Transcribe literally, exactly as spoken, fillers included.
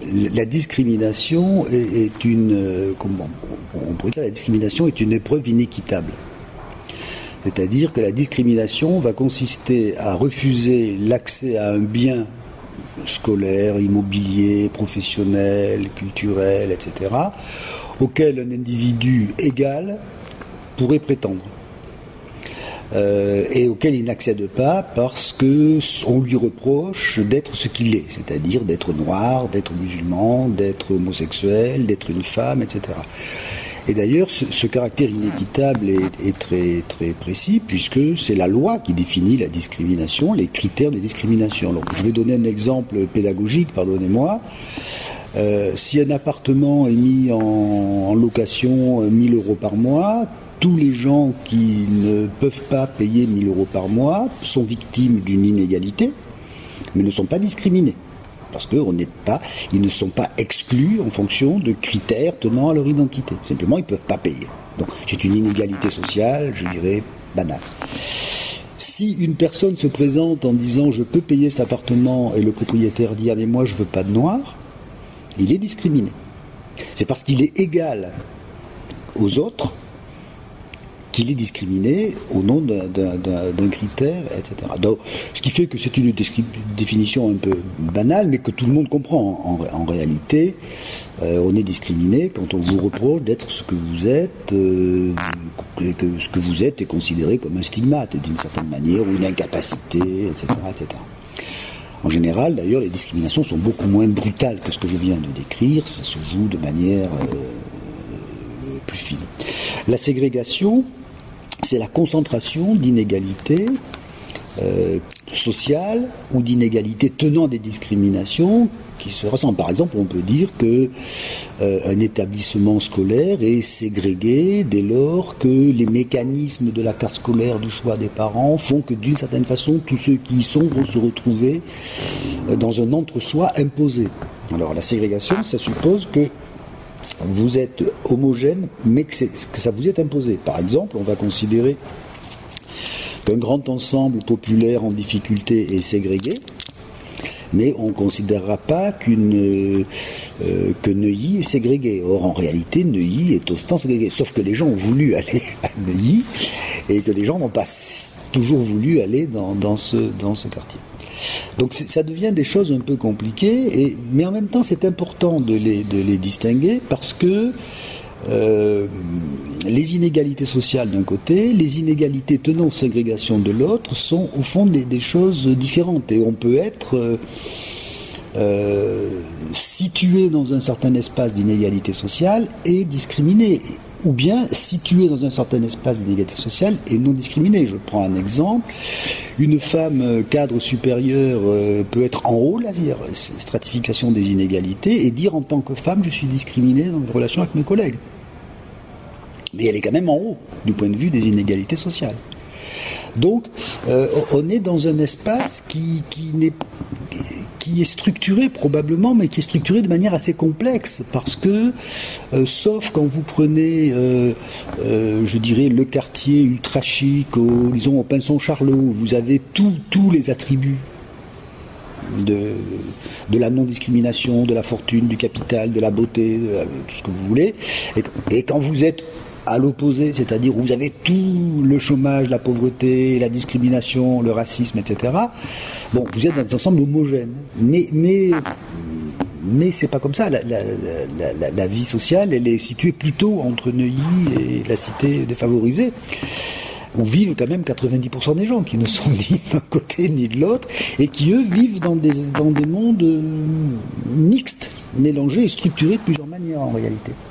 la discrimination est, est une, euh, comment on pourrait dire, la discrimination est une épreuve inéquitable. C'est-à-dire que la discrimination va consister à refuser l'accès à un bien scolaire, immobilier, professionnel, culturel, et cetera, auquel un individu égal pourrait prétendre. Euh, et auquel il n'accède pas parce qu'on lui reproche d'être ce qu'il est, c'est-à-dire d'être noir, d'être musulman, d'être homosexuel, d'être une femme, et cetera. Et d'ailleurs, ce, ce caractère inéquitable est, est très, très précis, puisque c'est la loi qui définit la discrimination, les critères de discrimination. Donc, je vais donner un exemple pédagogique, pardonnez-moi. Euh, si un appartement est mis en, en location mille euros par mois, tous les gens qui ne peuvent pas payer mille euros par mois sont victimes d'une inégalité, mais ne sont pas discriminés. Parce qu'on n'est pas, ils ne sont pas exclus en fonction de critères tenant à leur identité. Simplement, ils ne peuvent pas payer. Donc, c'est une inégalité sociale, je dirais, banale. Si une personne se présente en disant « je peux payer cet appartement » et le propriétaire dit « ah mais moi je ne veux pas de noir », il est discriminé. C'est parce qu'il est égal aux autres qu'il est discriminé au nom d'un, d'un, d'un critère, et cetera. Donc, ce qui fait que c'est une définition un peu banale, mais que tout le monde comprend. En, en réalité, euh, on est discriminé quand on vous reproche d'être ce que vous êtes, euh, et que ce que vous êtes est considéré comme un stigmate, d'une certaine manière, ou une incapacité, et cetera, et cetera. En général, d'ailleurs, les discriminations sont beaucoup moins brutales que ce que je viens de décrire. Ça se joue de manière euh, plus fine. La ségrégation, c'est la concentration d'inégalités euh, sociales ou d'inégalités tenant des discriminations qui se rassemblent. Par exemple, on peut dire que euh, un établissement scolaire est ségrégué dès lors que les mécanismes de la carte scolaire du choix des parents font que d'une certaine façon, tous ceux qui y sont vont se retrouver euh, dans un entre-soi imposé. Alors la ségrégation, ça suppose que vous êtes homogène, mais que, que ça vous est imposé. Par exemple, on va considérer qu'un grand ensemble populaire en difficulté est ségrégué, mais on ne considérera pas qu'une, euh, que Neuilly est ségrégué. Or, en réalité, Neuilly est autant ségrégué. Sauf que les gens ont voulu aller à Neuilly et que les gens n'ont pas toujours voulu aller dans, dans, ce, dans ce quartier. Donc ça devient des choses un peu compliquées, et, mais en même temps c'est important de les, de les distinguer parce que euh, les inégalités sociales d'un côté, les inégalités tenant aux ségrégations de l'autre sont au fond des, des choses différentes, et on peut être euh, euh, situé dans un certain espace d'inégalité sociale et discriminé, ou bien situé dans un certain espace d'inégalité sociale et non discriminé. Je prends un exemple. Une femme cadre supérieur euh, peut être en haut, là, c'est-à-dire stratification des inégalités, et dire en tant que femme, je suis discriminée dans mes relations avec mes collègues. Mais elle est quand même en haut, du point de vue des inégalités sociales. Donc, euh, on est dans un espace qui, qui, n'est, qui est structuré probablement, mais qui est structuré de manière assez complexe, parce que, euh, sauf quand vous prenez, euh, euh, je dirais, le quartier ultra chic, au, disons au Pinson-Charlot, vous avez tous les attributs de, de la non-discrimination, de la fortune, du capital, de la beauté, de la, tout ce que vous voulez, et, et quand vous êtes à l'opposé, c'est-à-dire où vous avez tout le chômage, la pauvreté, la discrimination, le racisme, et cetera. Bon, vous êtes dans un ensemble homogène. Mais, mais, mais c'est pas comme ça. La, la, la, la, la vie sociale, elle est située plutôt entre Neuilly et la cité défavorisée, où vivent quand même quatre-vingt-dix pour cent des gens qui ne sont ni d'un côté ni de l'autre, et qui, eux, vivent dans des, dans des mondes mixtes, mélangés et structurés de plusieurs manières en réalité.